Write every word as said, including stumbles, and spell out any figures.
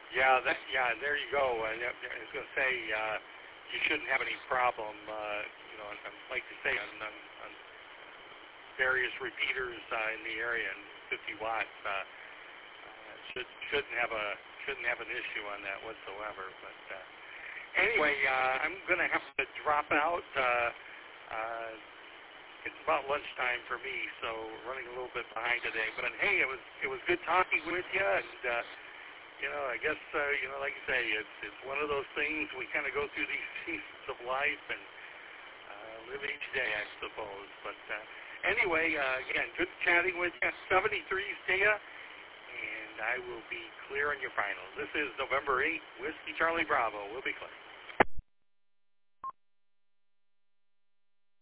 Yeah, that, yeah, there you go. Uh, I was going to say, uh, you shouldn't have any problem, uh, you know, and, and like you say, on, on, on various repeaters uh, in the area, and fifty watts, uh, uh, should, shouldn't have a shouldn't have an issue on that whatsoever. But uh, anyway, uh, I'm going to have to drop out. Uh, uh, it's about lunchtime for me, so running a little bit behind today. But hey, it was it was good talking with you, and uh, you know, I guess uh, you know, like you say, it's it's one of those things we kind of go through these seasons of life and uh, live each day, I suppose. But uh, anyway, uh, again, good chatting with you. seventy-threes to you, and I will be clear on your finals. This is November eighth, Whiskey Charlie Bravo. We'll be clear.